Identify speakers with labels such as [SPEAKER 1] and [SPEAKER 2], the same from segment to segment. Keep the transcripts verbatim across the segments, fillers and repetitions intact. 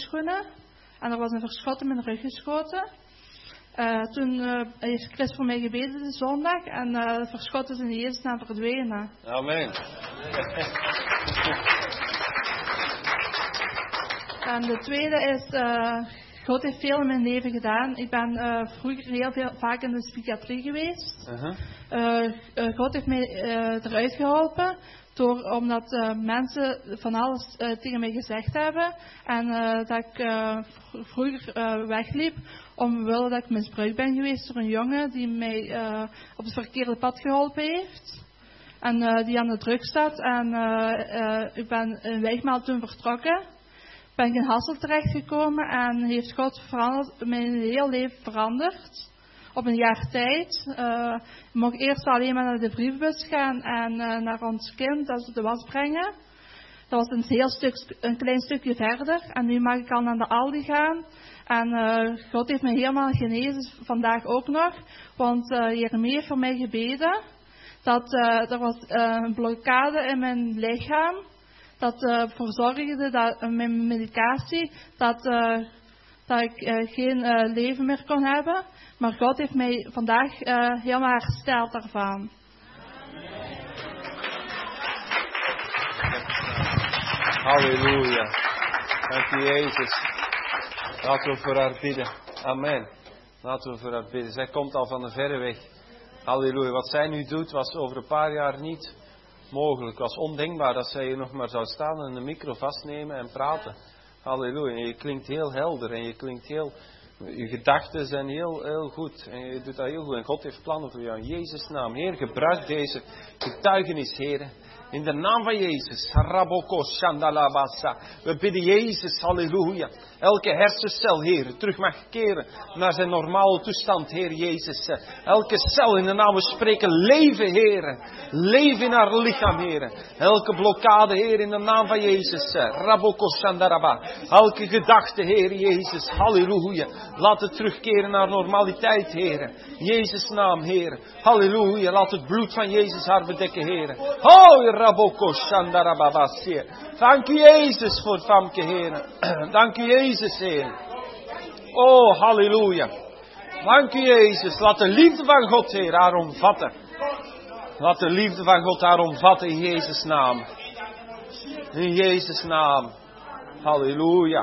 [SPEAKER 1] handschoenen. En er was een verschot in mijn rug geschoten. Uh, toen uh, heeft Chris voor mij gebeden de zondag. En uh, de verschot is in Jezus naam verdwenen.
[SPEAKER 2] Amen.
[SPEAKER 1] En de tweede is... Uh, God heeft veel in mijn leven gedaan. Ik ben uh, vroeger heel veel, vaak in de psychiatrie geweest. Uh-huh. Uh, uh, God heeft mij uh, eruit geholpen. Door, omdat uh, mensen van alles uh, tegen mij gezegd hebben. En uh, dat ik uh, vroeger uh, wegliep. Omwille dat ik misbruikt ben geweest door een jongen die mij uh, op het verkeerde pad geholpen heeft. En uh, die aan de drugs staat. En uh, uh, ik ben een week toen vertrokken. Ben ik in Hasselt terechtgekomen en heeft God veranderd, mijn heel leven veranderd. Op een jaar tijd. Uh, ik mocht eerst alleen maar naar de brievenbus gaan en uh, naar ons kind, dat ze de was brengen. Dat was een, heel stuk, een klein stukje verder. En nu mag ik al naar de Aldi gaan. En uh, God heeft me helemaal genezen, vandaag ook nog. Want uh, Jeremie heeft voor mij gebeden. Dat uh, er was uh, een blokkade in mijn lichaam. Dat ervoor uh, zorgde dat uh, mijn medicatie, dat, uh, dat ik uh, geen uh, leven meer kon hebben. Maar God heeft mij vandaag uh, helemaal hersteld daarvan.
[SPEAKER 2] Halleluja. Dank u Jezus. Laten we voor haar bidden. Amen. Laten we voor haar bidden. Zij komt al van de verre weg. Halleluja. Wat zij nu doet was over een paar jaar niet mogelijk. Het was ondenkbaar dat zij hier nog maar zou staan en de micro vastnemen en praten. Halleluja. En je klinkt heel helder en je klinkt heel... Je gedachten zijn heel, heel goed. En je doet dat heel goed. En God heeft plannen voor jou. In Jezus' naam. Heer, gebruik deze getuigenis, Heer. In de naam van Jezus. Raboko Shandalabasa. We bidden Jezus, halleluja. Elke hersencel, Heer, terug mag keren naar zijn normale toestand, Heer Jezus. Elke cel in de naam, we spreken leven, Heer. Leven in haar lichaam, Heer. Elke blokkade, Heer, in de naam van Jezus. Raboko Shandaraba. Elke gedachte, Heer Jezus, halleluja. Laat het terugkeren naar normaliteit, Heer. Jezus' naam, Heer. Halleluja. Laat het bloed van Jezus haar bedekken, Heer. Oh, Raboko Shandarababasje. Dank u, Jezus, voor Famke, Heer. Dank u, Jezus, Heer. Oh, halleluja. Dank u, Jezus. Laat de liefde van God, Heer, haar omvatten. Laat de liefde van God haar omvatten in Jezus' naam. In Jezus' naam. Halleluja.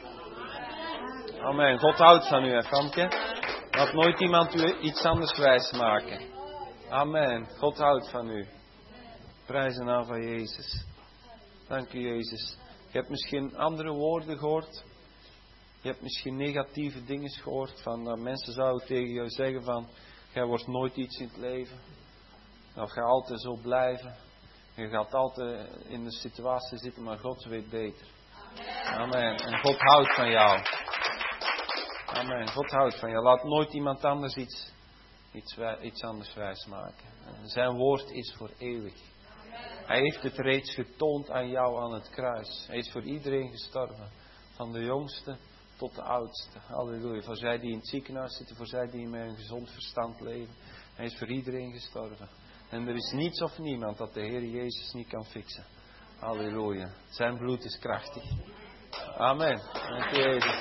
[SPEAKER 2] Amen. God houdt van u, hè, Famke. Laat nooit iemand u iets anders wijs maken. Amen. God houdt van u. Prijs de naam van Jezus. Dank u, Jezus. Je hebt misschien andere woorden gehoord. Je hebt misschien negatieve dingen gehoord. Van dat mensen zouden tegen jou zeggen van... Jij wordt nooit iets in het leven. Dat ga altijd zo blijven. Je gaat altijd in de situatie zitten, maar God weet beter. Amen. En God houdt van jou. Amen. God houdt van jou. Laat nooit iemand anders iets, iets, iets anders wijs maken. Zijn woord is voor eeuwig. Hij heeft het reeds getoond aan jou aan het kruis. Hij is voor iedereen gestorven. Van de jongste tot de oudste. Halleluja. Voor zij die in het ziekenhuis zitten. Voor zij die met een gezond verstand leven. Hij is voor iedereen gestorven. En er is niets of niemand dat de Heer Jezus niet kan fixen. Halleluja. Zijn bloed is krachtig. Amen. Dank u, Jezus.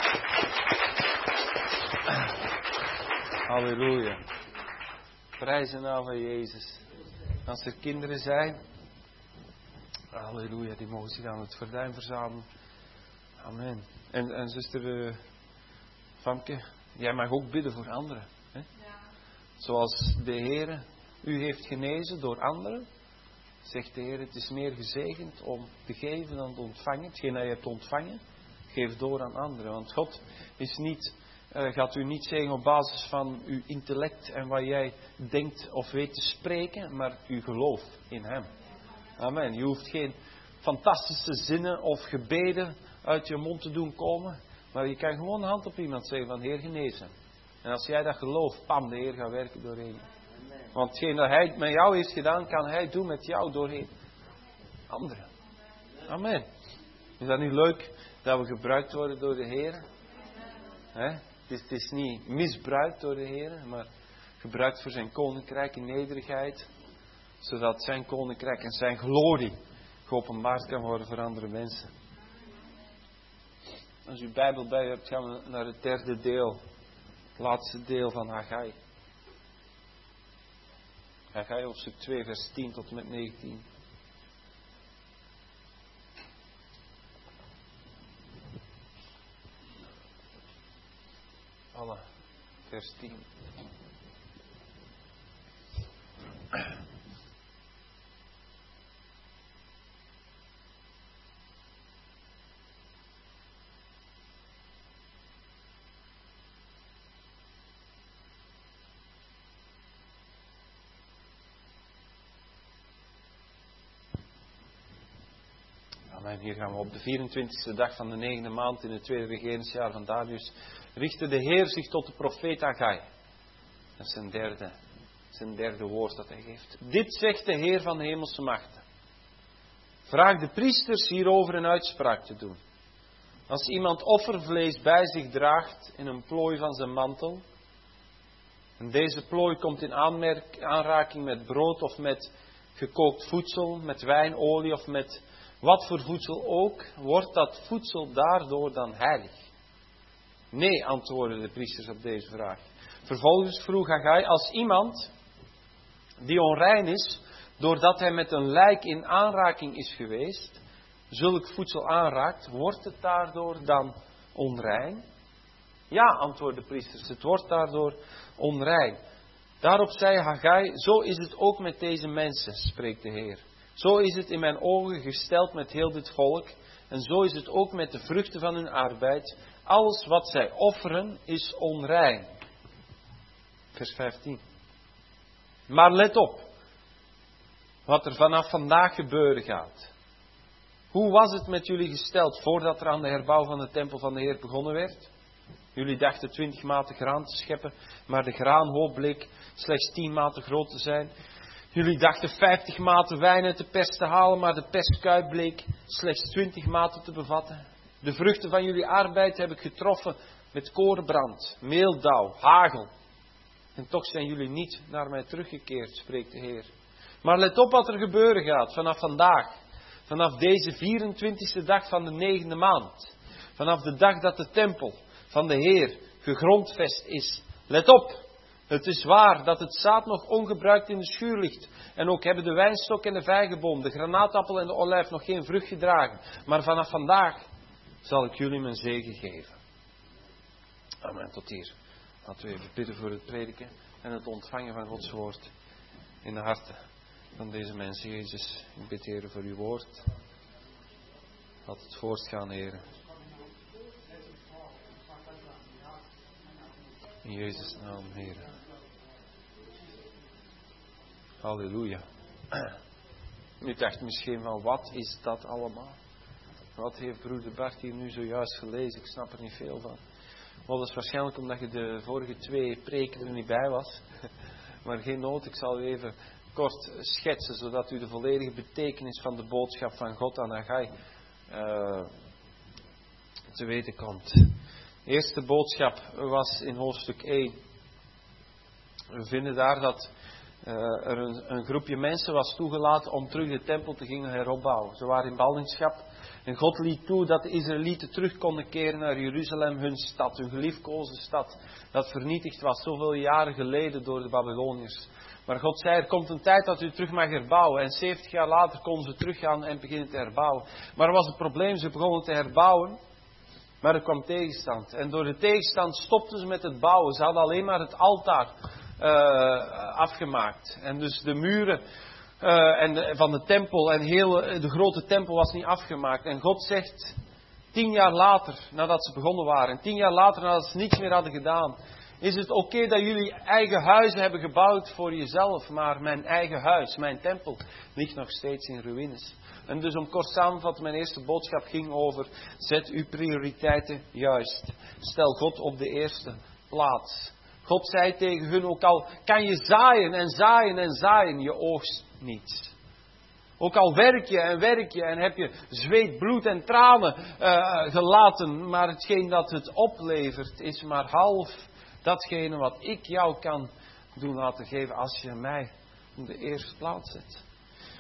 [SPEAKER 2] Halleluja. Prijs de naam van Jezus. Als er kinderen zijn, halleluja, die mogen zich aan het gordijn verzamelen. Amen. En, en zuster uh, Famke, jij mag ook bidden voor anderen. Hè? Ja. Zoals de Heer u heeft genezen door anderen, zegt de Heer, het is meer gezegend om te geven dan te ontvangen. Hetgeen dat je hebt ontvangen, geef door aan anderen. Want God is niet... Uh, gaat u niet zeggen op basis van uw intellect en wat jij denkt of weet te spreken, maar uw geloof in Hem. Amen. Je hoeft geen fantastische zinnen of gebeden uit je mond te doen komen, maar je kan gewoon een hand op iemand zeggen van Heer genezen. En als jij dat gelooft, pam, de Heer gaat werken doorheen je. Want hetgeen dat Hij met jou heeft gedaan, kan Hij doen met jou doorheen anderen. Amen. Is dat niet leuk dat we gebruikt worden door de Heer? He? Het, is, het is niet misbruikt door de Heer, maar gebruikt voor zijn koninkrijk in nederigheid. Zodat zijn koninkrijk en zijn glorie geopenbaard kan worden voor andere mensen. Als u Bijbel bij u hebt, gaan we naar het derde deel. Het laatste deel van Haggai. Haggai hoofdstuk twee, vers tien tot en met negentien. Alle, vers tien. En hier gaan we op de vierentwintigste dag van de negende maand in het tweede regeringsjaar van Darius. Richtte de Heer zich tot de profeet Haggai. Dat is zijn derde, zijn derde woord dat hij geeft. Dit zegt de Heer van de hemelse machten. Vraag de priesters hierover een uitspraak te doen. Als iemand offervlees bij zich draagt in een plooi van zijn mantel. En deze plooi komt in aanmerk, aanraking met brood of met gekookt voedsel, met wijn, olie of met wat voor voedsel ook, wordt dat voedsel daardoor dan heilig? Nee, antwoordden de priesters op deze vraag. Vervolgens vroeg Haggai, als iemand die onrein is, doordat hij met een lijk in aanraking is geweest, zulk voedsel aanraakt, wordt het daardoor dan onrein? Ja, antwoordden de priesters, het wordt daardoor onrein. Daarop zei Haggai, zo is het ook met deze mensen, spreekt de Heer. Zo is het in mijn ogen gesteld met heel dit volk. En zo is het ook met de vruchten van hun arbeid. Alles wat zij offeren is onrein. Vers vijftien. Maar let op. Wat er vanaf vandaag gebeuren gaat. Hoe was het met jullie gesteld voordat er aan de herbouw van de tempel van de Heer begonnen werd? Jullie dachten twintig maten graan te scheppen. Maar de graanhoop bleek slechts tien maten groot te zijn. Jullie dachten vijftig maten wijn uit de pers te halen, maar de perskuip bleek slechts twintig maten te bevatten. De vruchten van jullie arbeid heb ik getroffen met korenbrand, meeldauw, hagel. En toch zijn jullie niet naar mij teruggekeerd, spreekt de Heer. Maar let op wat er gebeuren gaat vanaf vandaag. Vanaf deze vierentwintigste dag van de negende maand. Vanaf de dag dat de tempel van de Heer gegrondvest is. Let op! Het is waar dat het zaad nog ongebruikt in de schuur ligt. En ook hebben de wijnstok en de vijgenboom, de granaatappel en de olijf nog geen vrucht gedragen. Maar vanaf vandaag zal ik jullie mijn zegen geven. Amen, tot hier. Laten we even bidden voor het prediken en het ontvangen van Gods woord in de harten van deze mensen. Jezus, ik bid Heer voor uw woord. Laat het voortgaan, Heer. In Jezus' naam, Heer. Halleluja. U dacht misschien van, wat is dat allemaal? Wat heeft broeder Bart hier nu zojuist gelezen? Ik snap er niet veel van. Maar dat is waarschijnlijk omdat je de vorige twee preken er niet bij was. Maar geen nood, ik zal u even kort schetsen, zodat u de volledige betekenis van de boodschap van God aan Haggai uh, te weten komt. De eerste boodschap was in hoofdstuk één. We vinden daar dat uh, er een, een groepje mensen was toegelaten om terug de tempel te gaan heropbouwen. Ze waren in ballingschap en God liet toe dat de Israëlieten terug konden keren naar Jeruzalem, hun stad, hun geliefkoosde stad. Dat vernietigd was zoveel jaren geleden door de Babyloniërs. Maar God zei, er komt een tijd dat u terug mag herbouwen. En zeventig jaar later konden ze teruggaan en beginnen te herbouwen. Maar er was het probleem, ze begonnen te herbouwen. Maar er kwam tegenstand. En door de tegenstand stopten ze met het bouwen. Ze hadden alleen maar het altaar uh, afgemaakt. En dus de muren uh, en de, van de tempel en heel, de grote tempel was niet afgemaakt. En God zegt, tien jaar later nadat ze begonnen waren. En tien jaar later nadat ze niets meer hadden gedaan. Is het oké okay dat jullie eigen huizen hebben gebouwd voor jezelf. Maar mijn eigen huis, mijn tempel, ligt nog steeds in ruïnes. En dus om kort samen te vatten, mijn eerste boodschap ging over, zet uw prioriteiten juist. Stel God op de eerste plaats. God zei tegen hun, ook al kan je zaaien en zaaien en zaaien, je oogst niets. Ook al werk je en werk je en heb je zweet, bloed en tranen uh, gelaten, maar hetgeen dat het oplevert is maar half datgene wat ik jou kan doen laten geven als je mij op de eerste plaats zet.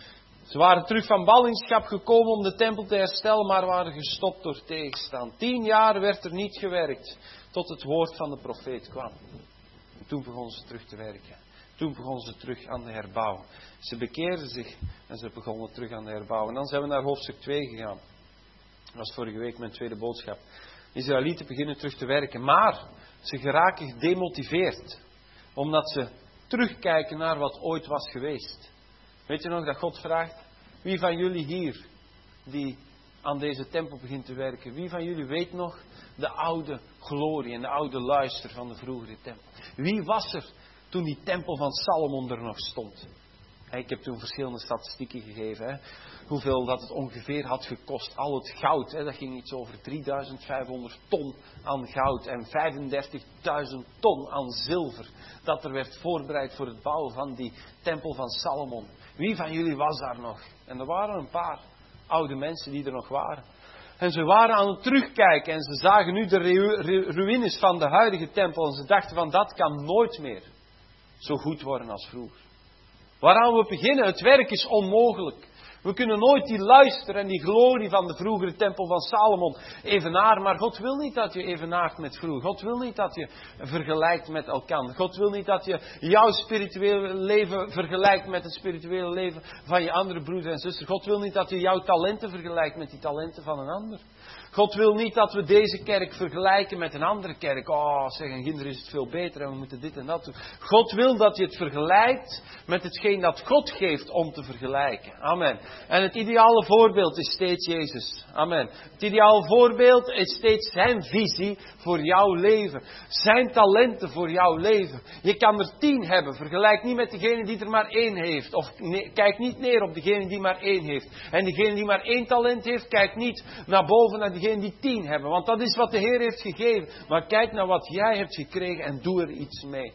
[SPEAKER 2] Ze waren terug van ballingschap gekomen om de tempel te herstellen, maar waren gestopt door tegenstand. Tien jaar werd er niet gewerkt, tot het woord van de profeet kwam. En toen begonnen ze terug te werken. Toen begonnen ze terug aan de herbouw. Ze bekeerden zich en ze begonnen terug aan de herbouw. En dan zijn we naar hoofdstuk twee gegaan. Dat was vorige week mijn tweede boodschap. De Israëlieten beginnen terug te werken, maar ze geraken gedemotiveerd. Omdat ze terugkijken naar wat ooit was geweest. Weet je nog dat God vraagt, wie van jullie hier die aan deze tempel begint te werken, wie van jullie weet nog de oude glorie en de oude luister van de vroegere tempel? Wie was er toen die tempel van Salomon er nog stond? Ik heb toen verschillende statistieken gegeven. Hè. Hoeveel dat het ongeveer had gekost. Al het goud. Hè. Dat ging iets over drieduizend vijfhonderd ton aan goud. En vijfendertigduizend ton aan zilver. Dat er werd voorbereid voor het bouwen van die tempel van Salomon. Wie van jullie was daar nog? En er waren een paar oude mensen die er nog waren. En ze waren aan het terugkijken. En ze zagen nu de ru- ruïnes van de huidige tempel. En ze dachten van dat kan nooit meer zo goed worden als vroeger. Waaraan we beginnen, het werk is onmogelijk. We kunnen nooit die luister en die glorie van de vroegere tempel van Salomon evenaren. Maar God wil niet dat je evenaart met vroeger. God wil niet dat je vergelijkt met elkaar. God wil niet dat je jouw spirituele leven vergelijkt met het spirituele leven van je andere broeder en zuster. God wil niet dat je jouw talenten vergelijkt met die talenten van een ander. God wil niet dat we deze kerk vergelijken met een andere kerk. Oh, zeg, in Ginder is het veel beter en we moeten dit en dat doen. God wil dat je het vergelijkt met hetgeen dat God geeft om te vergelijken. Amen. En het ideale voorbeeld is steeds Jezus. Amen. Het ideale voorbeeld is steeds zijn visie voor jouw leven. Zijn talenten voor jouw leven. Je kan er tien hebben. Vergelijk niet met degene die er maar één heeft. Of nee, kijk niet neer op degene die maar één heeft. En degene die maar één talent heeft, kijk niet naar boven naar degene die tien hebben. Want dat is wat de Heer heeft gegeven. Maar kijk naar wat jij hebt gekregen en doe er iets mee.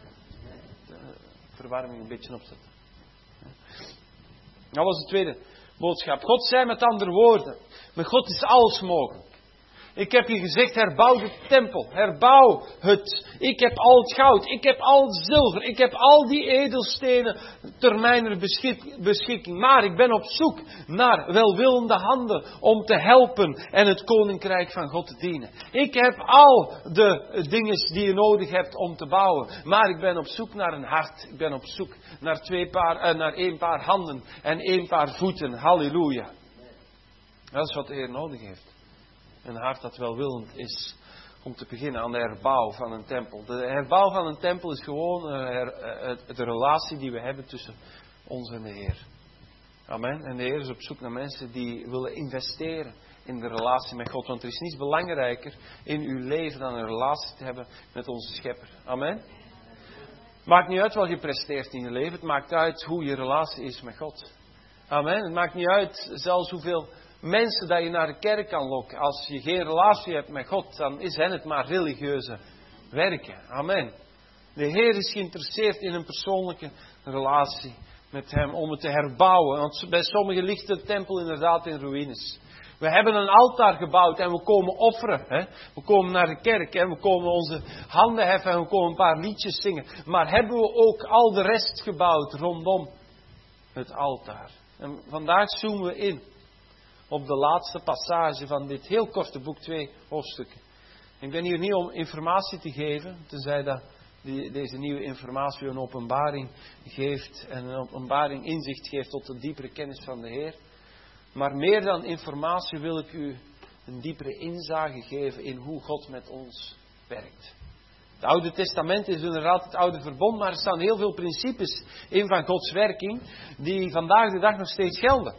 [SPEAKER 2] De verwarming een beetje opzetten. Dat was de tweede boodschap. God zei met andere woorden, met God is alles mogelijk. Ik heb je gezegd, herbouw de tempel, herbouw het. Ik heb al het goud, ik heb al het zilver, ik heb al die edelstenen ter mijner beschik- beschikking. Maar ik ben op zoek naar welwillende handen om te helpen en het koninkrijk van God te dienen. Ik heb al de dingen die je nodig hebt om te bouwen. Maar ik ben op zoek naar een hart. Ik ben op zoek naar, twee paar, eh, naar één paar handen en één paar voeten. Halleluja. Dat is wat de Heer nodig heeft. Een hart dat welwillend is om te beginnen aan de herbouw van een tempel. De herbouw van een tempel is gewoon uh, her, uh, de relatie die we hebben tussen ons en de Heer. Amen. En de Heer is op zoek naar mensen die willen investeren in de relatie met God. Want er is niets belangrijker in uw leven dan een relatie te hebben met onze Schepper. Amen. Het maakt niet uit wat je presteert in je leven. Het maakt uit hoe je relatie is met God. Amen. Het maakt niet uit zelfs hoeveel mensen dat je naar de kerk kan lokken. Als je geen relatie hebt met God, dan is hen het maar religieuze werken. Amen. De Heer is geïnteresseerd in een persoonlijke relatie met Hem. Om het te herbouwen. Want bij sommigen ligt de tempel inderdaad in ruïnes. We hebben een altaar gebouwd en we komen offeren. Hè? We komen naar de kerk en we komen onze handen heffen en we komen een paar liedjes zingen. Maar hebben we ook al de rest gebouwd rondom het altaar? En vandaag zoomen we in op de laatste passage van dit heel korte boek, twee hoofdstukken. Ik ben hier niet om informatie te geven, tenzij dat die, deze nieuwe informatie een openbaring geeft en een openbaring inzicht geeft tot een diepere kennis van de Heer. Maar meer dan informatie wil ik u een diepere inzage geven in hoe God met ons werkt. Het Oude Testament is inderdaad het oude verbond, maar er staan heel veel principes in van Gods werking die vandaag de dag nog steeds gelden.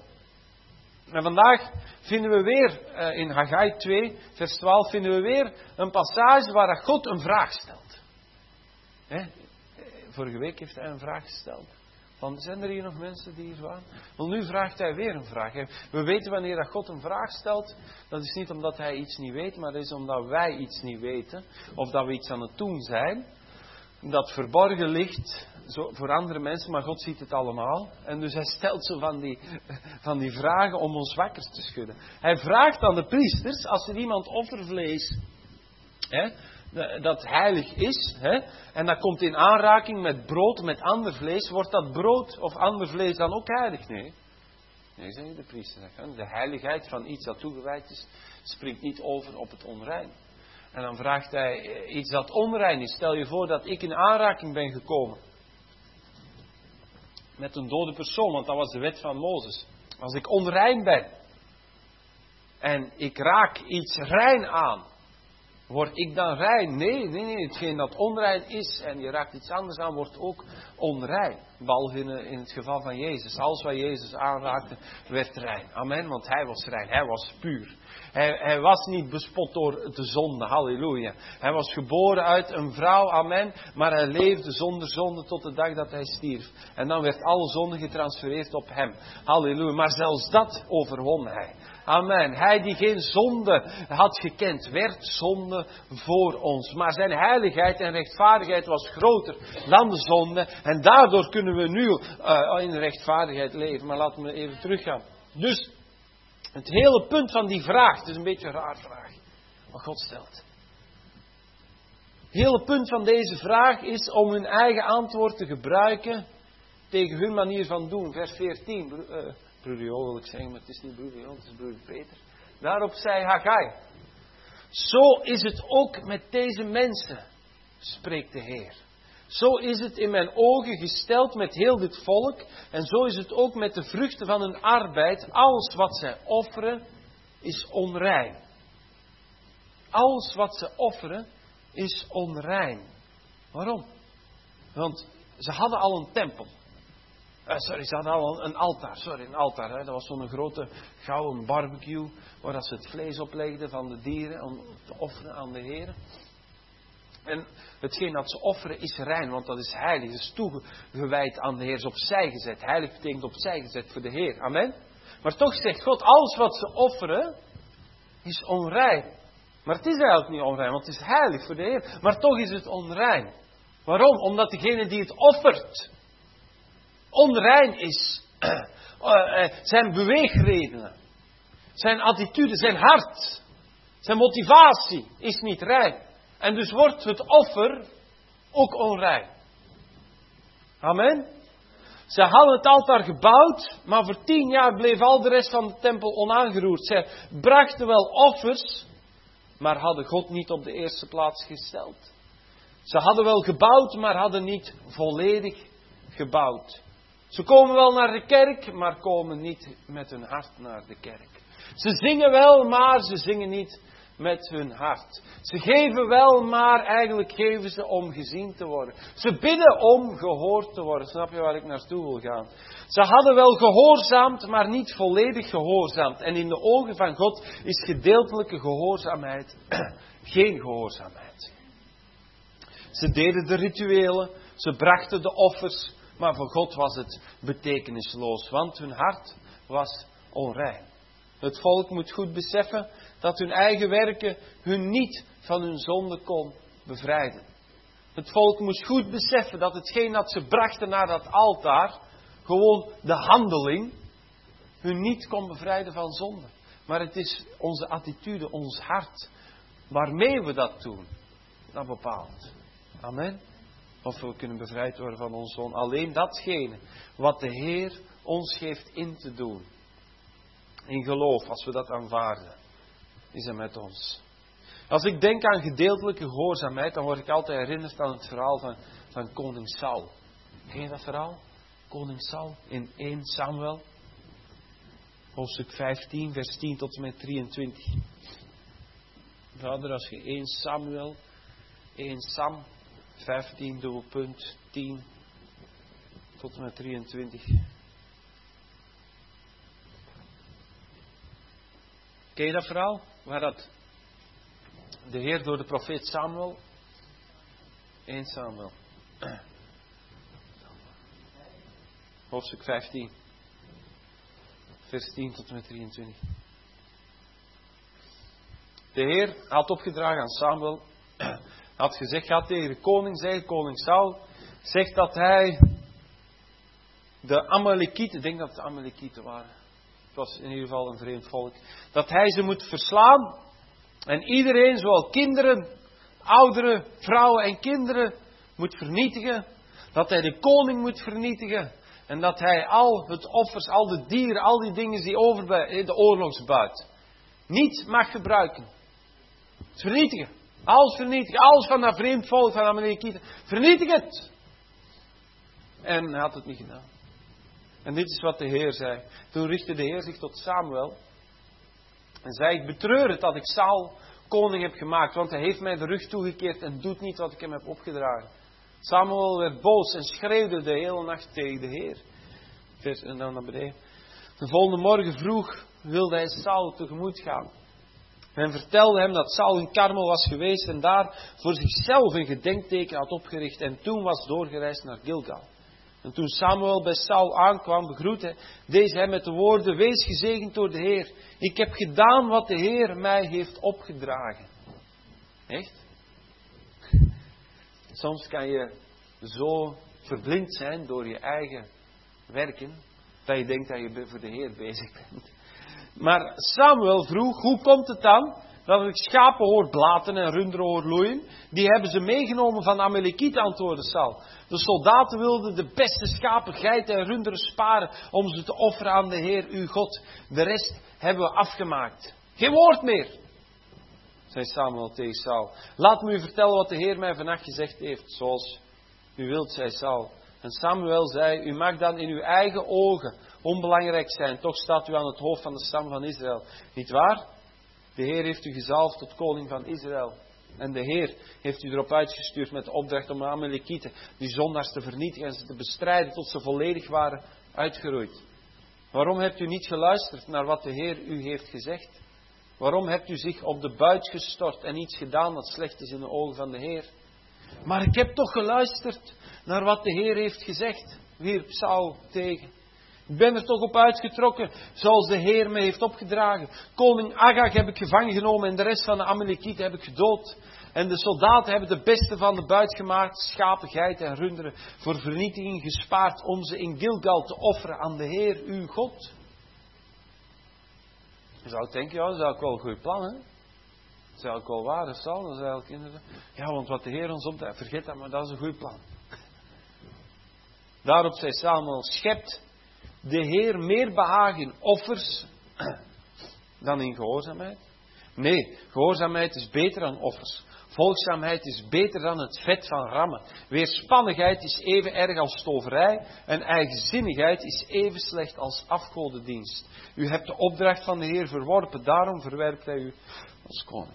[SPEAKER 2] En vandaag vinden we weer uh, in Haggai twee, vers twaalf, vinden we weer een passage waar God een vraag stelt. Hè? Vorige week heeft hij een vraag gesteld. Van, zijn er hier nog mensen die hier waren? Wel, nu vraagt hij weer een vraag. We weten wanneer dat God een vraag stelt. Dat is niet omdat hij iets niet weet, maar dat is omdat wij iets niet weten. Of dat we iets aan het doen zijn. Dat verborgen ligt zo, voor andere mensen, maar God ziet het allemaal. En dus hij stelt zo van die, van die vragen om ons wakker te schudden. Hij vraagt aan de priesters, als er iemand offervlees, hè, dat heilig is, hè, en dat komt in aanraking met brood, met ander vlees, wordt dat brood of ander vlees dan ook heilig? Nee. Nee, zeggen de priester. De heiligheid van iets dat toegewijd is, springt niet over op het onrein. En dan vraagt hij iets dat onrein is. Stel je voor dat ik in aanraking ben gekomen met een dode persoon, want dat was de wet van Mozes. Als ik onrein ben en ik raak iets rein aan, word ik dan rein? Nee, nee, nee. Hetgeen dat onrein is en je raakt iets anders aan, wordt ook onrein. Behalve in, in het geval van Jezus. Alles wat Jezus aanraakte, werd rein. Amen, want hij was rein. Hij was puur. Hij, hij was niet bespot door de zonde. Halleluja. Hij was geboren uit een vrouw. Amen. Maar hij leefde zonder zonde tot de dag dat hij stierf. En dan werd alle zonde getransfereerd op hem. Halleluja. Maar zelfs dat overwon hij. Amen. Hij die geen zonde had gekend, werd zonde voor ons. Maar zijn heiligheid en rechtvaardigheid was groter dan de zonde. En daardoor kunnen we nu uh, in rechtvaardigheid leven. Maar laten we even teruggaan. Dus het hele punt van die vraag, het is een beetje een raar vraag, wat God stelt. Het hele punt van deze vraag is om hun eigen antwoord te gebruiken tegen hun manier van doen. Vers veertien. Uh, Broeder Jo wil ik zeggen, maar het is niet broeder Jo, het is broeder Peter. Daarop zei Haggai: zo is het ook met deze mensen, spreekt de Heer. Zo is het in mijn ogen gesteld met heel dit volk. En zo is het ook met de vruchten van hun arbeid. Alles wat zij offeren is onrein. Alles wat ze offeren is onrein. Waarom? Want ze hadden al een tempel. Uh, sorry, ze hadden al een altaar. Sorry, een altaar. Hè. Dat was zo'n grote gouden barbecue. Waar dat ze het vlees oplegden van de dieren. Om te offeren aan de Heer. En hetgeen dat ze offeren is rein. Want dat is heilig. Het is toegewijd aan de Heer. Is opzij gezet. Heilig betekent opzij gezet voor de Heer. Amen. Maar toch zegt God, alles wat ze offeren is onrein. Maar het is eigenlijk niet onrein. Want het is heilig voor de Heer. Maar toch is het onrein. Waarom? Omdat degene die het offert onrein is. Zijn beweegredenen, zijn attitude, zijn hart, zijn motivatie is niet rein. En dus wordt het offer ook onrein. Amen. Ze hadden het altaar gebouwd, maar voor tien jaar bleef al de rest van de tempel onaangeroerd. Zij brachten wel offers, maar hadden God niet op de eerste plaats gesteld. Ze hadden wel gebouwd, maar hadden niet volledig gebouwd. Ze komen wel naar de kerk, maar komen niet met hun hart naar de kerk. Ze zingen wel, maar ze zingen niet met hun hart. Ze geven wel, maar eigenlijk geven ze om gezien te worden. Ze bidden om gehoord te worden. Snap je waar ik naartoe wil gaan? Ze hadden wel gehoorzaamd, maar niet volledig gehoorzaamd. En in de ogen van God is gedeeltelijke gehoorzaamheid geen gehoorzaamheid. Ze deden de rituelen, ze brachten de offers, maar voor God was het betekenisloos, want hun hart was onrein. Het volk moet goed beseffen dat hun eigen werken hun niet van hun zonde kon bevrijden. Het volk moest goed beseffen dat hetgeen dat ze brachten naar dat altaar, gewoon de handeling, hun niet kon bevrijden van zonde. Maar het is onze attitude, ons hart, waarmee we dat doen, dat bepaalt. Amen. Of we kunnen bevrijd worden van ons zonde. Alleen datgene wat de Heer ons geeft in te doen. In geloof, als we dat aanvaarden, is er met ons. Als ik denk aan gedeeltelijke gehoorzaamheid, dan word ik altijd herinnerd aan het verhaal van, van koning Saul. Ken je dat verhaal? Koning Saul in eerste Samuel. Hoofdstuk vijftien, vers tien tot en met drieëntwintig. Vader, als je eerste Samuel, eerste Sam, vijftien, dubbelpunt, tien tot en met drieëntwintig. Ken je dat verhaal? Waar dat de Heer door de profeet Samuel, eerste Samuel, hoofdstuk vijftien, vers tien tot en met drieëntwintig. De Heer had opgedragen aan Samuel, had gezegd, ga tegen de koning zeggen, koning Saul, zegt dat hij de Amalekieten, ik denk dat het de Amalekieten waren, het was in ieder geval een vreemd volk, dat hij ze moet verslaan en iedereen, zowel kinderen, ouderen, vrouwen en kinderen, moet vernietigen, dat hij de koning moet vernietigen En dat hij al het offers, al de dieren, al die dingen die over bij de oorlogsbuit niet mag gebruiken. Het vernietigen. Alles vernietigen. Alles van dat vreemd volk, van Amalekieten. Vernietig het. En hij had het niet gedaan. En dit is wat de Heer zei. Toen richtte de Heer zich tot Samuel. En zei, ik betreur het dat ik Saul koning heb gemaakt. Want hij heeft mij de rug toegekeerd en doet niet wat ik hem heb opgedragen. Samuel werd boos en schreeuwde de hele nacht tegen de Heer. Vers en dan naar beneden. De volgende morgen vroeg wilde hij Saul tegemoet gaan. Men vertelde hem dat Saul in Karmel was geweest en daar voor zichzelf een gedenkteken had opgericht. En toen was doorgereisd naar Gilgal. En toen Samuel bij Saul aankwam, begroette deze hem met de woorden, wees gezegend door de Heer. Ik heb gedaan wat de Heer mij heeft opgedragen. Echt? Soms kan je zo verblind zijn door je eigen werken, dat je denkt dat je voor de Heer bezig bent. Maar Samuel vroeg, hoe komt het dan dat ik schapen hoor blaten en runderen hoor loeien? Die hebben ze meegenomen van Amalekieten, antwoordde Saul. De soldaten wilden de beste schapen, geiten en runderen sparen om ze te offeren aan de Heer uw God. De rest hebben we afgemaakt. Geen woord meer, zei Samuel tegen Saul. Laat me u vertellen wat de Heer mij vannacht gezegd heeft, zoals u wilt, zei Saul. En Samuel zei, u mag dan in uw eigen ogen onbelangrijk zijn, toch staat u aan het hoofd van de stam van Israël. Niet waar? De Heer heeft u gezalfd tot koning van Israël. En de Heer heeft u erop uitgestuurd met de opdracht om de Amalekieten, die zondaars te vernietigen en ze te bestrijden tot ze volledig waren uitgeroeid. Waarom hebt u niet geluisterd naar wat de Heer u heeft gezegd? Waarom hebt u zich op de buit gestort en iets gedaan dat slecht is in de ogen van de Heer? Maar ik heb toch geluisterd naar wat de Heer heeft gezegd, wierp Saul tegen. Ik ben er toch op uitgetrokken, zoals de Heer me heeft opgedragen. Koning Agag heb ik gevangen genomen en de rest van de Amalekieten heb ik gedood. En de soldaten hebben de beste van de buit gemaakt, schapen, geiten en runderen, voor vernietiging gespaard om ze in Gilgal te offeren aan de Heer uw God. Je zou denken, ja, dat is eigenlijk wel een goed plan, hè? Dat is eigenlijk wel waar, dat zal. Dat is eigenlijk inderdaad. Ja, want wat de Heer ons opdraagt, vergeet dat, maar dat is een goed plan. Daarop zei Samuel, schept de Heer meer behagen in offers dan in gehoorzaamheid? Nee, gehoorzaamheid is beter dan offers. Volgzaamheid is beter dan het vet van rammen. Weerspannigheid is even erg als toverij. En eigenzinnigheid is even slecht als afgodendienst. U hebt de opdracht van de Heer verworpen, daarom verwerpt hij u als koning.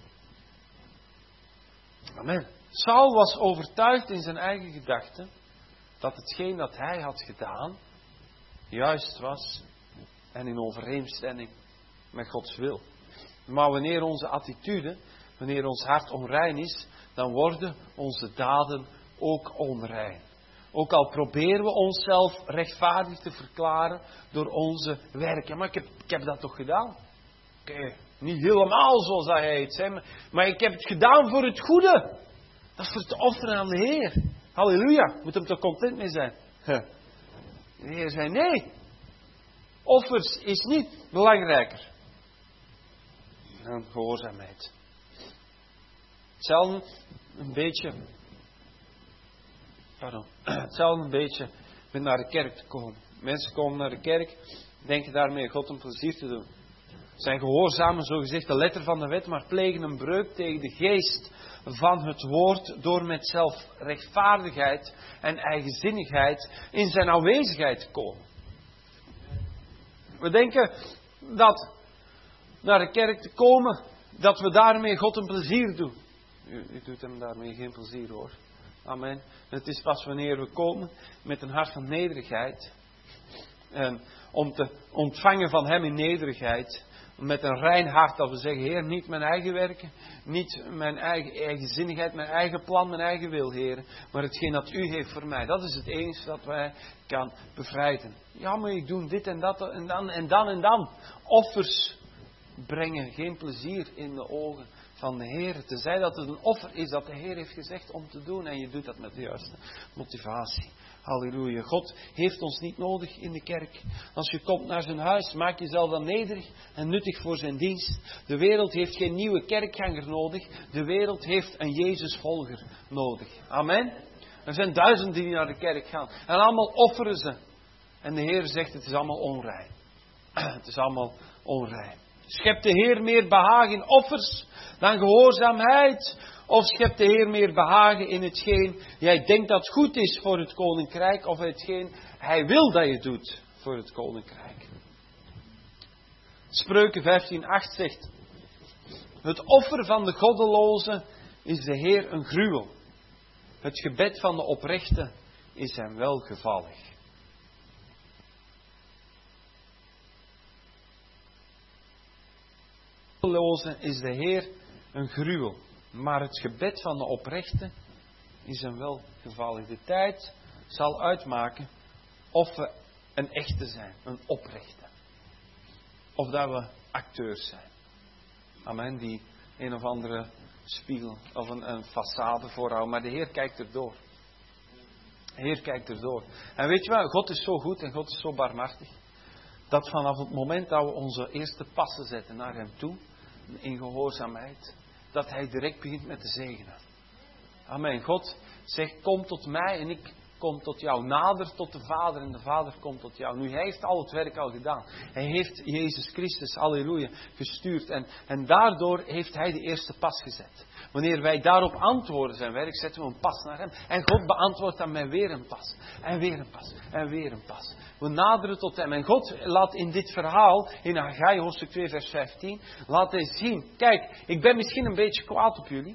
[SPEAKER 2] Amen. Saul was overtuigd in zijn eigen gedachten dat hetgeen dat hij had gedaan juist was en in overeenstemming met Gods wil. Maar wanneer onze attitude, wanneer ons hart onrein is, dan worden onze daden ook onrein. Ook al proberen we onszelf rechtvaardig te verklaren door onze werken. Maar ik heb, ik heb dat toch gedaan? Oké, okay, niet helemaal zoals dat hij het zei, maar, maar ik heb het gedaan voor het goede. Dat is voor het offeren aan de Heer. Halleluja, moet hem toch content mee zijn? Huh. De Heer zei nee. Offers is niet belangrijker dan gehoorzaamheid. Hetzelfde een beetje, pardon, hetzelfde een beetje met naar de kerk te komen. Mensen komen naar de kerk, denken daarmee God een plezier te doen. Zijn gehoorzamen, zogezegd de letter van de wet, maar plegen een breuk tegen de geest van het woord door met zelfrechtvaardigheid en eigenzinnigheid in zijn aanwezigheid te komen. We denken dat naar de kerk te komen, dat we daarmee God een plezier doen. U, u doet hem daarmee geen plezier, hoor. Amen. Het is pas wanneer we komen met een hart van nederigheid. En om te ontvangen van hem in nederigheid. Met een rein hart dat we zeggen, Heer, niet mijn eigen werken. Niet mijn eigen eigenzinnigheid, mijn eigen plan, mijn eigen wil, Heer. Maar hetgeen dat u heeft voor mij. Dat is het enige dat wij kan bevrijden. Ja, maar ik doe dit en dat en dan en dan en dan. Offers brengen geen plezier in de ogen van de Heer. Tenzij dat het een offer is dat de Heer heeft gezegd om te doen. En je doet dat met de juiste motivatie. Halleluja. God heeft ons niet nodig in de kerk. Als je komt naar zijn huis, maak jezelf dan nederig en nuttig voor zijn dienst. De wereld heeft geen nieuwe kerkganger nodig. De wereld heeft een Jezusvolger nodig. Amen. Er zijn duizenden die naar de kerk gaan. En allemaal offeren ze En de Heer zegt, het is allemaal onrein. Het is allemaal onrein. Schept de Heer meer behagen in offers dan gehoorzaamheid? Of schept de Heer meer behagen in hetgeen jij denkt dat goed is voor het koninkrijk? Of hetgeen hij wil dat je doet voor het koninkrijk? Spreuken vijftien acht zegt, het offer van de goddeloze is de Heer een gruwel. Het gebed van de oprechte is hem welgevallig. De goddeloze is de Heer een gruwel. Maar het gebed van de oprechte is hem welgevallig. De tijd zal uitmaken of we een echte zijn, een oprechte. Of dat we acteurs zijn. Amen, die een of andere spiegel of een, een façade voorhouden. Maar de Heer kijkt erdoor. De Heer kijkt erdoor. En weet je wat, God is zo goed en God is zo barmhartig. Dat vanaf het moment dat we onze eerste passen zetten naar hem toe, in gehoorzaamheid, dat hij direct begint met te zegenen. Amen. God zegt, kom tot mij en ik kom tot jou. Nader tot de Vader en de Vader komt tot jou. Nu, hij heeft al het werk al gedaan. Hij heeft Jezus Christus, halleluja, gestuurd. En, en daardoor heeft hij de eerste pas gezet. Wanneer wij daarop antwoorden zijn werk, zetten we een pas naar hem. En God beantwoordt dan met weer een pas. En weer een pas. En weer een pas. We naderen tot hem. En God laat in dit verhaal, in Haggai hoofdstuk twee vers vijftien, laat hij zien. Kijk, ik ben misschien een beetje kwaad op jullie.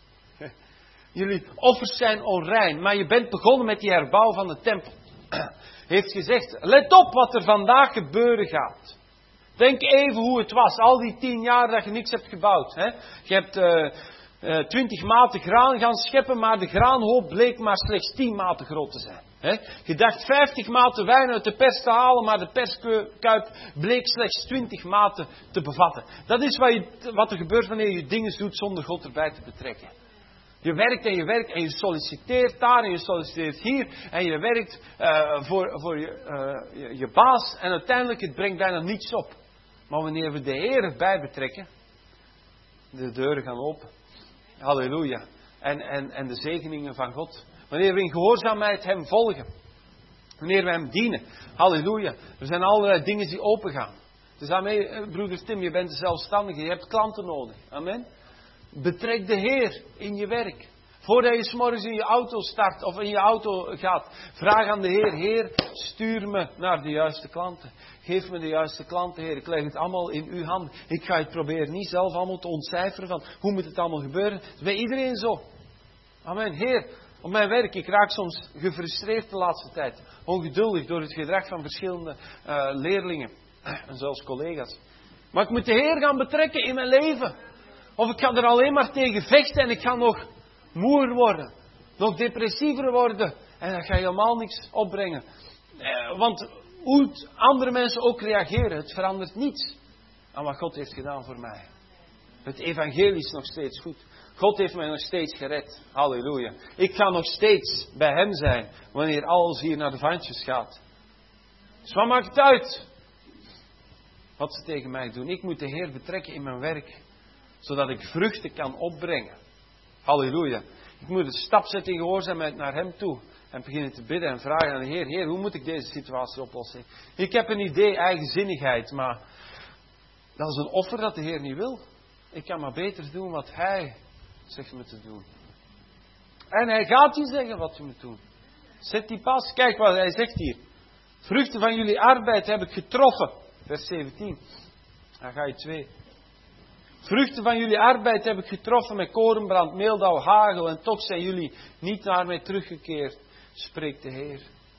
[SPEAKER 2] Jullie offers zijn onrein, maar je bent begonnen met die herbouw van de tempel. Heeft gezegd, let op wat er vandaag gebeuren gaat. Denk even hoe het was, al die tien jaar dat je niks hebt gebouwd. Hè? Je hebt uh, twintig maten graan gaan scheppen, maar de graanhoop bleek maar slechts tien maten groot te zijn. Hè? Je dacht vijftig maten wijn uit de pers te halen, maar de perskuip bleek slechts twintig maten te bevatten. Dat is wat, je, wat er gebeurt wanneer je dingen doet zonder God erbij te betrekken. Je werkt en je werkt en je solliciteert daar en je solliciteert hier. En je werkt uh, voor, voor je, uh, je, je baas. En uiteindelijk, het brengt bijna niets op. Maar wanneer we de Heer erbij betrekken. De deuren gaan open. Halleluja. En, en, en de zegeningen van God. Wanneer we in gehoorzaamheid hem volgen. Wanneer we hem dienen. Halleluja. Er zijn allerlei dingen die open gaan. Dus daarmee, broeder Tim, je bent een zelfstandige. Je hebt klanten nodig. Amen. Betrek de Heer in je werk. Voordat je 's morgens in je auto start of in je auto gaat. Vraag aan de Heer. Heer, stuur me naar de juiste klanten. Geef me de juiste klanten, Heer. Ik leg het allemaal in uw handen. Ik ga het proberen niet zelf allemaal te ontcijferen van hoe moet het allemaal gebeuren. Het is bij iedereen zo. Amen. Heer, op mijn werk, ik raak soms gefrustreerd de laatste tijd. Ongeduldig door het gedrag van verschillende uh, leerlingen. En zelfs collega's. Maar ik moet de Heer gaan betrekken in mijn leven. Of ik ga er alleen maar tegen vechten en ik ga nog moer worden. Nog depressiever worden. En dat ga helemaal niks opbrengen. Eh, want hoe andere mensen ook reageren, het verandert niets aan wat God heeft gedaan voor mij. Het evangelie is nog steeds goed. God heeft mij nog steeds gered. Halleluja. Ik ga nog steeds bij hem zijn wanneer alles hier naar de vandjes gaat. Dus wat maakt het uit wat ze tegen mij doen? Ik moet de Heer betrekken in mijn werk. Zodat ik vruchten kan opbrengen. Halleluja. Ik moet een stap zetten in gehoorzaamheid naar hem toe. En beginnen te bidden en vragen aan de Heer. Heer, hoe moet ik deze situatie oplossen? Ik heb een idee, eigenzinnigheid. Maar dat is een offer dat de Heer niet wil. Ik kan maar beter doen wat hij zegt me te doen. En hij gaat je zeggen wat je moet doen. Zet die pas. Kijk wat hij zegt hier. Vruchten van jullie arbeid heb ik getroffen. Vers zeventien. Dan ga je twee. Vruchten van jullie arbeid heb ik getroffen met korenbrand, meeldauw, hagel. En toch zijn jullie niet naar mij teruggekeerd, spreekt de Heer.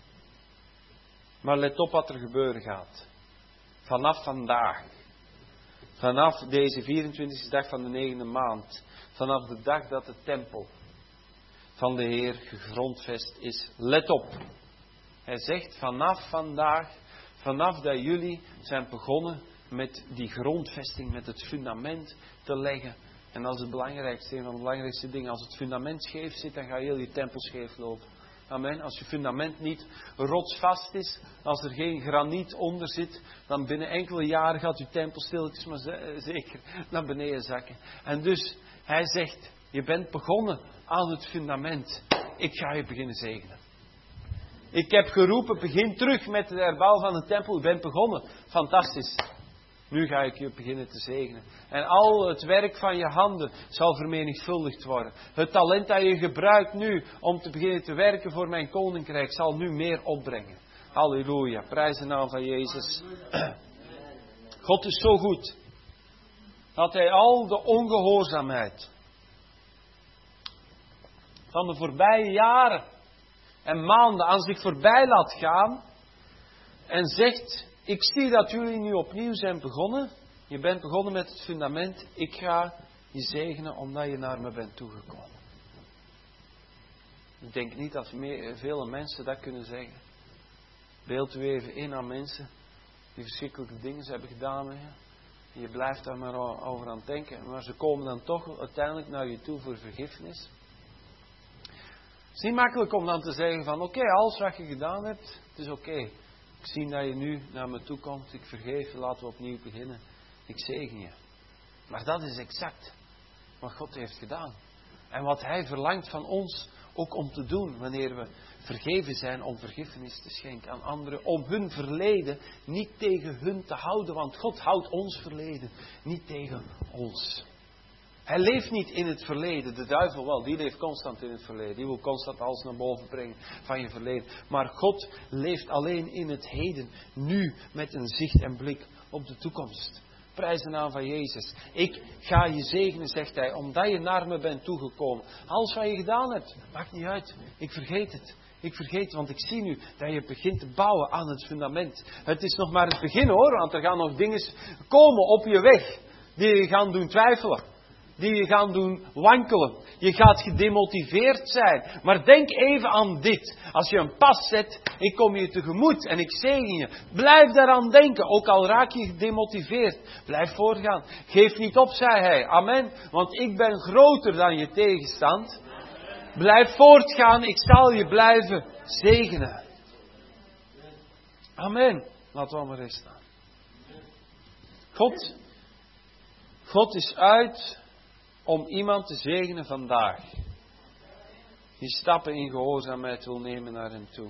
[SPEAKER 2] Maar let op wat er gebeuren gaat. Vanaf vandaag. Vanaf deze vierentwintigste dag van de negende maand. Vanaf de dag dat de tempel van de Heer gegrondvest is. Let op. Hij zegt vanaf vandaag, vanaf dat jullie zijn begonnen met die grondvesting, met het fundament te leggen. En dat is het belangrijkste, een van de belangrijkste dingen. Als het fundament scheef zit, dan gaat heel je tempel scheef lopen. Amen. Als je fundament niet rotsvast is, als er geen graniet onder zit, dan binnen enkele jaren gaat je tempel stilletjes maar zeker naar beneden zakken. En dus, hij zegt, je bent begonnen aan het fundament. Ik ga je beginnen zegenen. Ik heb geroepen, begin terug met de herbouw van de tempel. U bent begonnen. Fantastisch. Nu ga ik je beginnen te zegenen. En al het werk van je handen zal vermenigvuldigd worden. Het talent dat je gebruikt nu om te beginnen te werken voor mijn koninkrijk zal nu meer opbrengen. Halleluja. Prijs de naam van Jezus. God is zo goed. Dat hij al de ongehoorzaamheid van de voorbije jaren en maanden aan zich voorbij laat gaan. En zegt, ik zie dat jullie nu opnieuw zijn begonnen. Je bent begonnen met het fundament. Ik ga je zegenen omdat je naar me bent toegekomen. Ik denk niet dat vele mensen dat kunnen zeggen. Beeld u even in aan mensen die verschrikkelijke dingen hebben gedaan met je. Je blijft daar maar over aan denken. Maar ze komen dan toch uiteindelijk naar je toe voor vergiffenis. Het is niet makkelijk om dan te zeggen van oké, okay, alles wat je gedaan hebt, het is oké. Okay. Ik zie dat je nu naar me toe komt. Ik vergeef je, laten we opnieuw beginnen. Ik zegen je. Maar dat is exact wat God heeft gedaan. En wat Hij verlangt van ons ook om te doen wanneer we vergeven zijn, om vergiffenis te schenken aan anderen. Om hun verleden niet tegen hun te houden. Want God houdt ons verleden niet tegen ons. Hij leeft niet in het verleden. De duivel wel, die leeft constant in het verleden. Die wil constant alles naar boven brengen van je verleden. Maar God leeft alleen in het heden. Nu met een zicht en blik op de toekomst. Prijs de naam van Jezus. Ik ga je zegenen, zegt hij, omdat je naar me bent toegekomen. Alles wat je gedaan hebt, maakt niet uit. Ik vergeet het. Ik vergeet het, want ik zie nu dat je begint te bouwen aan het fundament. Het is nog maar het begin hoor, want er gaan nog dingen komen op je weg. Die je gaan doen twijfelen. Die je gaan doen wankelen. Je gaat gedemotiveerd zijn. Maar denk even aan dit. Als je een pas zet, ik kom je tegemoet en ik zegen je. Blijf daaraan denken, ook al raak je gedemotiveerd. Blijf voortgaan. Geef niet op, zei hij. Amen. Want ik ben groter dan je tegenstand. Blijf voortgaan, ik zal je blijven zegenen. Amen. Laten we maar eens staan. God, God is uit om iemand te zegenen vandaag. Die stappen in gehoorzaamheid wil nemen naar hem toe.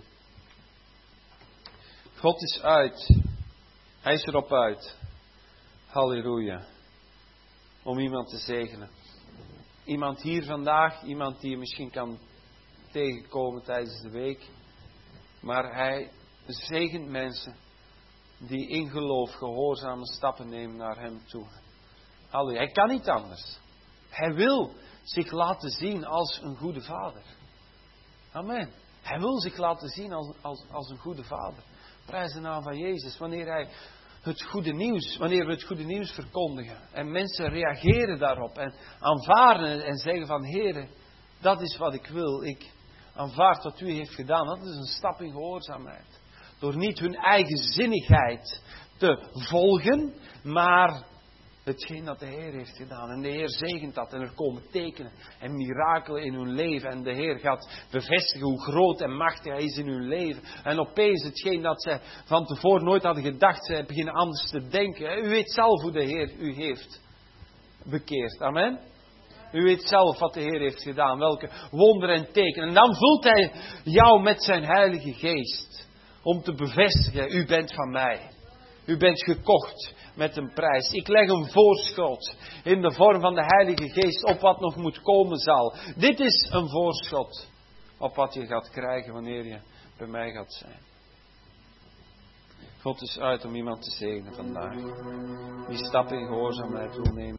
[SPEAKER 2] God is uit. Hij is erop uit. Halleluja. Om iemand te zegenen. Iemand hier vandaag, iemand die je misschien kan tegenkomen tijdens de week. Maar hij zegent mensen die in geloof gehoorzame stappen nemen naar hem toe. Halleluja. Hij kan niet anders. Hij wil zich laten zien als een goede vader. Amen. Hij wil zich laten zien als, als, als een goede vader. Prijs de naam van Jezus. Wanneer hij het goede nieuws, wanneer we het goede nieuws verkondigen. En mensen reageren daarop. En aanvaarden en zeggen van Heere, dat is wat ik wil. Ik aanvaard wat u heeft gedaan. Dat is een stap in gehoorzaamheid. Door niet hun eigen zinnigheid te volgen, maar hetgeen dat de Heer heeft gedaan. En de Heer zegent dat. En er komen tekenen en mirakelen in hun leven. En de Heer gaat bevestigen hoe groot en machtig Hij is in hun leven. En opeens hetgeen dat zij van tevoren nooit hadden gedacht. Zij beginnen anders te denken. U weet zelf hoe de Heer u heeft bekeerd. Amen. U weet zelf wat de Heer heeft gedaan. Welke wonderen en tekenen. En dan vult Hij jou met zijn Heilige Geest. Om te bevestigen. U bent van mij. U bent gekocht met een prijs. Ik leg een voorschot in de vorm van de Heilige Geest op wat nog moet komen zal. Dit is een voorschot op wat je gaat krijgen wanneer je bij mij gaat zijn. God is uit om iemand te zegenen vandaag. Die stappen in gehoorzaamheid wil nemen.